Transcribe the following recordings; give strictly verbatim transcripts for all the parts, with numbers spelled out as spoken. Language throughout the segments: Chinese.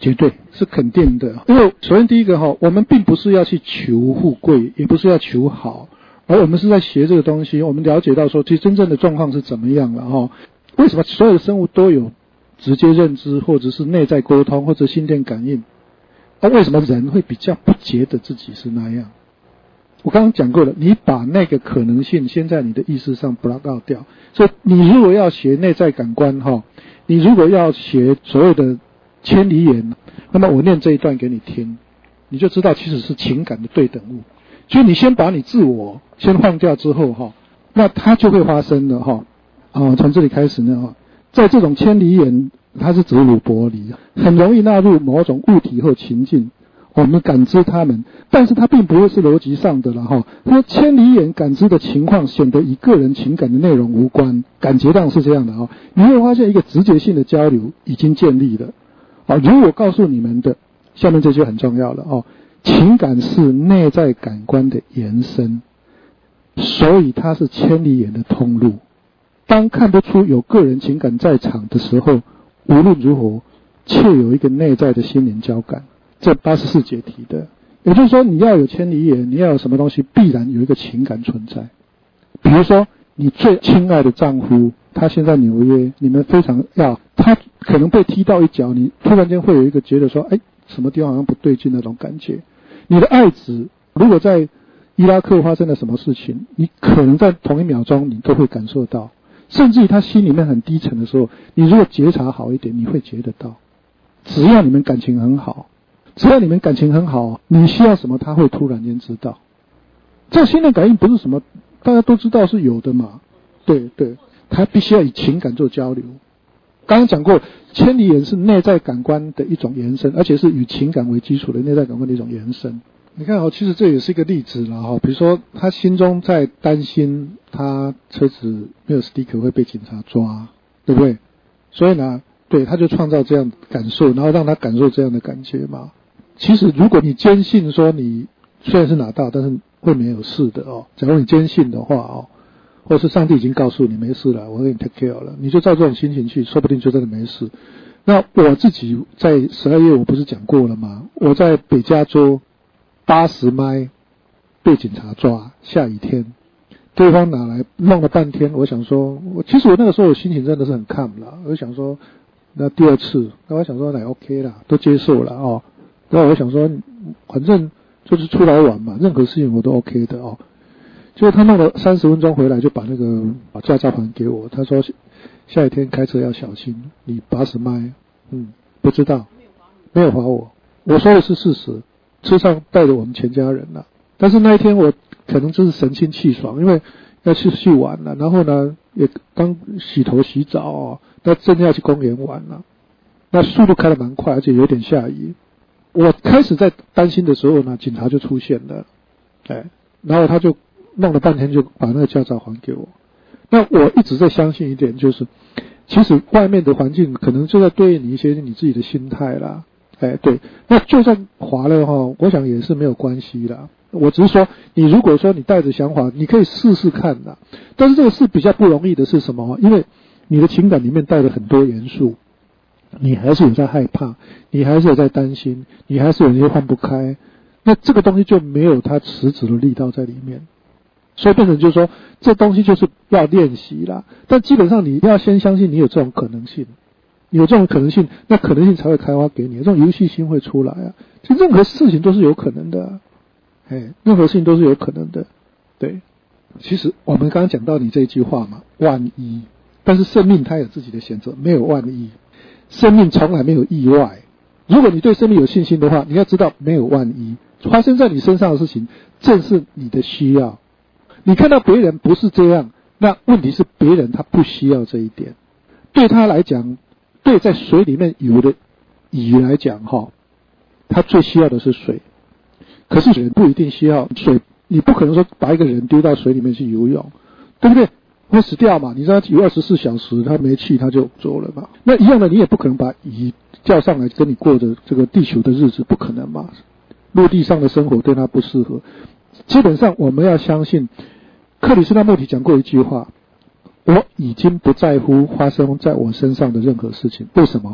绝对是肯定的。因为首先第一个哈，我们并不是要去求富贵，也不是要求好，而我们是在学这个东西，我们了解到说其实真正的状况是怎么样了哈。为什么所有的生物都有直接认知，或者是内在沟通，或者心电感应？那、啊、为什么人会比较不觉得自己是那样？我刚刚讲过了，你把那个可能性先在你的意识上 block out 掉。所以你如果要学内在感官哈，你如果要学所谓的千里眼，那么我念这一段给你听，你就知道其实是情感的对等物。所以你先把你自我先放掉之后哈，那它就会发生了哈。啊，从这里开始呢，在这种千里眼，它是指鲁伯离，很容易纳入某种物体或情境。我们感知它们，但是它并不会是逻辑上的了哈。那千里眼感知的情况显得与个人情感的内容无关，感觉上是这样的哈。你会发现一个直觉性的交流已经建立了。啊，如我告诉你们的，下面这句很重要了哦。情感是内在感官的延伸，所以它是千里眼的通路。当看不出有个人情感在场的时候，无论如何，却有一个内在的心灵交感。这八十四节提的，也就是说，你要有千里眼，你要有什么东西，必然有一个情感存在。比如说，你最亲爱的丈夫，他现在纽约，你们非常要，他可能被踢到一脚，你突然间会有一个觉得说，哎，什么地方好像不对劲那种感觉。你的爱子，如果在伊拉克发生了什么事情，你可能在同一秒钟你都会感受到，甚至于他心里面很低沉的时候，你如果觉察好一点，你会觉得到。只要你们感情很好。只要你们感情很好，你需要什么他会突然间知道。这心灵感应不是什么大家都知道是有的嘛，对对，他必须要以情感做交流。刚刚讲过，千里眼是内在感官的一种延伸，而且是以情感为基础的内在感官的一种延伸。你看哦，其实这也是一个例子啦哈，比如说他心中在担心他车子没有 sticker 会被警察抓，对不对？所以呢，对，他就创造这样的感受，然后让他感受这样的感觉嘛。其实如果你坚信说你虽然是拿到，但是会没有事的哦。假如你坚信的话哦，或是上帝已经告诉你没事了，我给你 take care 了，你就照这种心情去，说不定就真的没事。那我自己在十二月我不是讲过了吗？我在北加州八十迈被警察抓，下雨天，对方拿来弄了半天，我想说，我其实我那个时候我心情真的是很 calm 了，我就想说，那第二次，那我想说那 OK 啦，都接受了哦。那我想说，反正就是出来玩嘛，任何事情我都 OK 的哦。结果他弄了三十分钟回来，就把那个把驾照还给我。他说下雨天开车要小心，你八十迈，嗯，不知道，没有罚我。我说的是事实，车上带着我们全家人了。但是那一天我可能就是神清气爽，因为要去去玩了，然后呢也刚洗头洗澡哦，那正要去公园玩了。那速度开得蛮快，而且有点下雨。我开始在担心的时候呢，警察就出现了，哎，然后他就弄了半天就把那个驾照还给我。那我一直在相信一点，就是其实外面的环境可能就在对应你一些你自己的心态啦，哎，对，那就算划了哈，我想也是没有关系啦。我只是说，你如果说你带着想法，你可以试试看啦。但是这个事比较不容易的是什么？因为你的情感里面带了很多元素。你还是有在害怕，你还是有在担心，你还是有些放不开，那这个东西就没有它实质的力道在里面，所以变成就是说，这东西就是要练习啦。但基本上你要先相信你有这种可能性，有这种可能性，那可能性才会开发给你，这种游戏心会出来啊。其实任何事情都是有可能的，哎，任何事情都是有可能的，对。其实我们刚刚讲到你这一句话嘛，万一，但是生命它有自己的选择，没有万一。生命从来没有意外。如果你对生命有信心的话，你要知道没有万一，发生在你身上的事情正是你的需要。你看到别人不是这样，那问题是别人他不需要这一点。对他来讲，对在水里面游的鱼来讲哈，他最需要的是水。可是人不一定需要水，你不可能说把一个人丢到水里面去游泳，对不对？会死掉嘛？你知道游二十四小时，他没气他就走了嘛。那一样的，你也不可能把鱼叫上来跟你过着这个地球的日子，不可能嘛。陆地上的生活对他不适合。基本上我们要相信，克里斯那穆提讲过一句话：我已经不在乎发生在我身上的任何事情。为什么？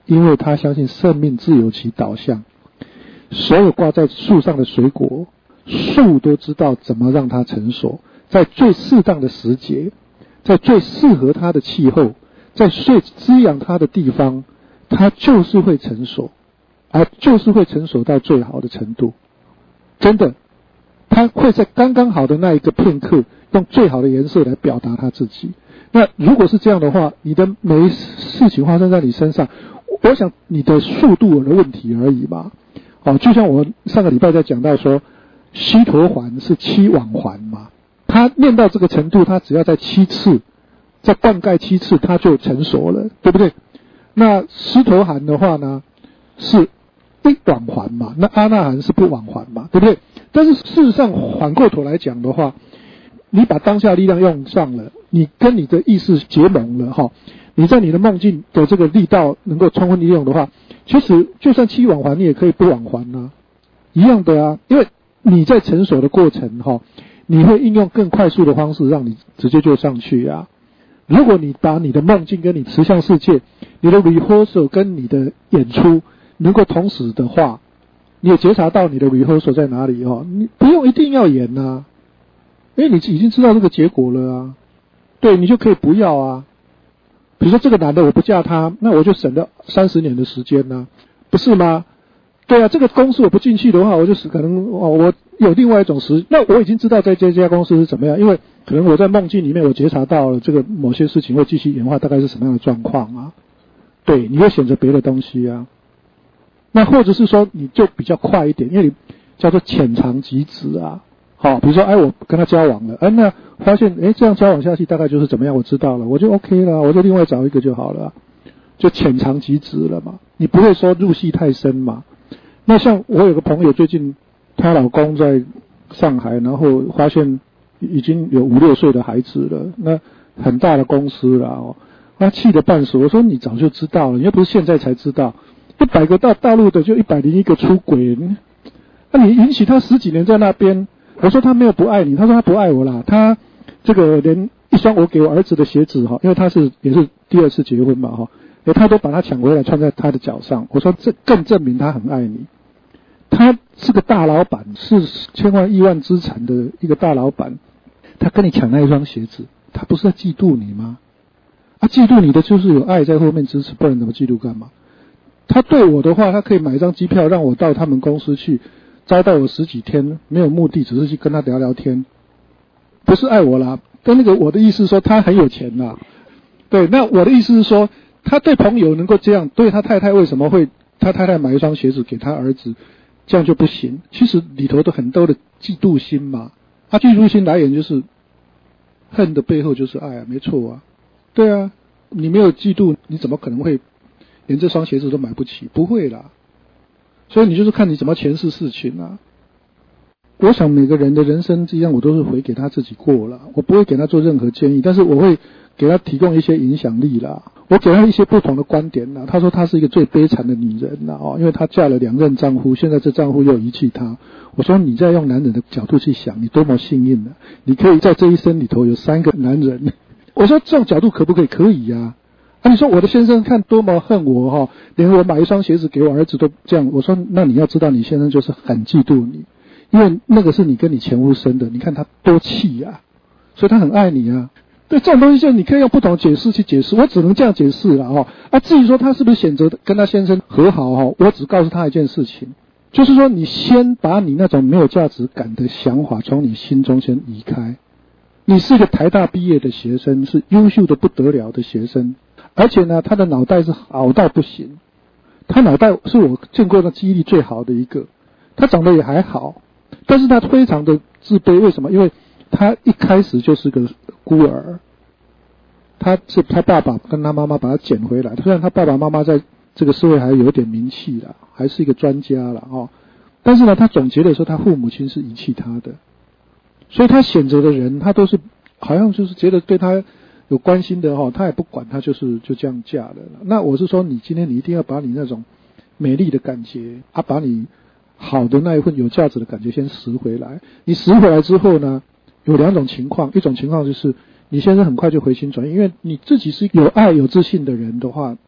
因为他相信生命自有其导向。所有挂在树上的水果，树都知道怎么让它成熟，在最适当的时节，在最适合它的气候，在最滋养它的地方，它就是会成熟，而就是会成熟到最好的程度。真的，它会在刚刚好的那一个片刻，用最好的颜色来表达它自己。那如果是这样的话，你的每一事情发生在你身上，我想你的速度有的问题而已嘛。哦，就像我上个礼拜在讲到说，西陀环是七网环嘛，他念到这个程度，他只要在七次，再灌溉七次，他就成熟了，对不对？那狮陀含的话呢，是一网环嘛，那阿那含是不网环嘛，对不对？但是事实上反过头来讲的话，你把当下力量用上了，你跟你的意识结盟了哈，你在你的梦境的这个力道能够充分利用的话，其实就算七网环你也可以不网环啊，一样的啊，因为你在成熟的过程哈，你会应用更快速的方式让你直接就上去啊。如果你把你的梦境跟你实相世界，你的 rehearsal 跟你的演出能够同时的话，你也觉察到你的 rehearsal 在哪里哦，你不用一定要演啊，因为你已经知道这个结果了啊，对，你就可以不要啊。比如说这个男的我不嫁他，那我就省了三十年的时间啊，不是吗？对啊，这个公司我不进去的话，我就是可能哦，我有另外一种时，那我已经知道在这家公司是怎么样，因为可能我在梦境里面我觉察到了这个某些事情会继续演化，大概是什么样的状况啊？对，你会选择别的东西啊。那或者是说你就比较快一点，因为你叫做浅尝即止啊。好，比如说哎，我跟他交往了，哎，那发现哎这样交往下去大概就是怎么样，我知道了，我就 OK 了，我就另外找一个就好了，就浅尝即止了嘛。你不会说入戏太深嘛。那像我有个朋友最近她老公在上海，然后发现已经有五六岁的孩子了，那很大的公司了哦，他气得半死。我说你早就知道了，你又不是现在才知道，一百个到大陆的就一百零一个出轨，那你允许他十几年在那边。我说他没有不爱你，他说他不爱我啦，他这个连一双我给我儿子的鞋子哈，因为他是也是第二次结婚嘛哈，他都把他抢回来穿在他的脚上。我说这更证明他很爱你。他是个大老板，是千万亿万资产的一个大老板，他跟你抢那一双鞋子，他不是在嫉妒你吗？啊，嫉妒你的就是有爱在后面支持，不然怎么嫉妒干嘛？他对我的话，他可以买一张机票让我到他们公司去招待我十几天，没有目的，只是去跟他聊聊天，不是爱我啦。但那个我的意思是说他很有钱啦，对，那我的意思是说他对朋友能够这样，对他太太为什么会他太太买一双鞋子给他儿子，这样就不行？其实里头的很多的嫉妒心嘛，啊，嫉妒心来源就是恨的背后就是爱啊，没错啊，对啊，你没有嫉妒，你怎么可能会连这双鞋子都买不起？不会啦。所以你就是看你怎么诠释事情啊。我想每个人的人生这样，我都是回给他自己过了，我不会给他做任何建议，但是我会给他提供一些影响力啦，我给他一些不同的观点啦。他说他是一个最悲惨的女人啦，哦，因为她嫁了两任丈夫，现在这丈夫又遗弃她。我说你在用男人的角度去想，你多么幸运啊！你可以在这一生里头有三个男人。我说这种角度可不可以？可以呀、啊。啊，你说我的先生看多么恨我哈、哦，连我买一双鞋子给我儿子都这样。我说那你要知道，你先生就是很嫉妒你，因为那个是你跟你前夫生的，你看他多气呀、啊，所以他很爱你啊。对，这种东西就是你可以用不同的解释去解释，我只能这样解释了哦。啊，至于说他是不是选择跟他先生和好哦，我只告诉他一件事情，就是说你先把你那种没有价值感的想法从你心中先移开。你是一个台大毕业的学生，是优秀的不得了的学生，而且呢，他的脑袋是好到不行，他脑袋是我见过的记忆力最好的一个，他长得也还好，但是他非常的自卑。为什么？因为他一开始就是个孤儿，他是他爸爸跟他妈妈把他捡回来，虽然他爸爸妈妈在这个社会还有点名气啦，还是一个专家啦哦，但是呢，他总结的时候，他父母亲是遗弃他的，所以他选择的人，他都是好像就是觉得对他有关心的哈，他也不管，他就是就这样嫁了。那我是说，你今天你一定要把你那种美丽的感觉啊，把你好的那一份有价值的感觉先拾回来。你拾回来之后呢，有两种情况，一种情况就是你先生很快就回心转意，因为你自己是有爱有自信的人的话，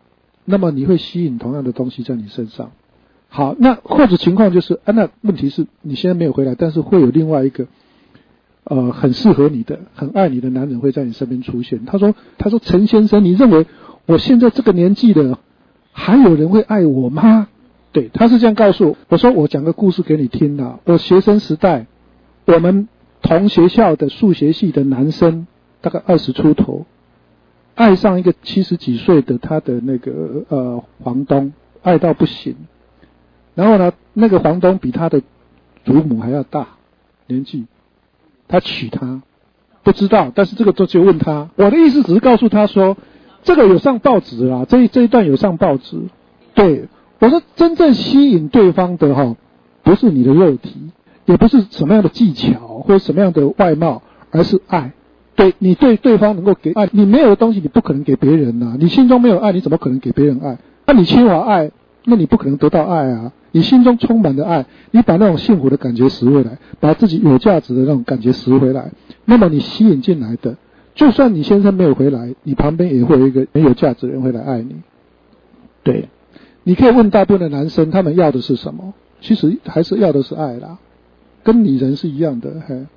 那么你会吸引同样的东西在你身上。好，那或者情况就是啊，那问题是你现在没有回来，但是会有另外一个呃很适合你的很爱你的男人会在你身边出现。他说他说陈先生，你认为我现在这个年纪了还有人会爱我吗？对，他是这样告诉我。我说我讲个故事给你听啦。我学生时代，我们同学校的数学系的男生大概二十出头，爱上一个七十几岁的他的那个呃房东，爱到不行。然后呢，那个房东比他的祖母还要大年纪，他娶她不知道，但是这个就就问他。我的意思只是告诉他说，这个有上报纸啦，这一这一段有上报纸。对，我说真正吸引对方的哈，不是你的肉体，也不是什么样的技巧或者什么样的外貌，而是爱。对，你对对方能够给爱，你没有的东西你不可能给别人啊，你心中没有爱，你怎么可能给别人爱？那、啊、你缺乏爱，那你不可能得到爱啊。你心中充满的爱，你把那种幸福的感觉拾回来，把自己有价值的那种感觉拾回来，那么你吸引进来的，就算你先生没有回来，你旁边也会有一个很有价值的人会来爱你。对，你可以问大部分的男生，他们要的是什么？其实还是要的是爱啦，跟女人是一样的。嘿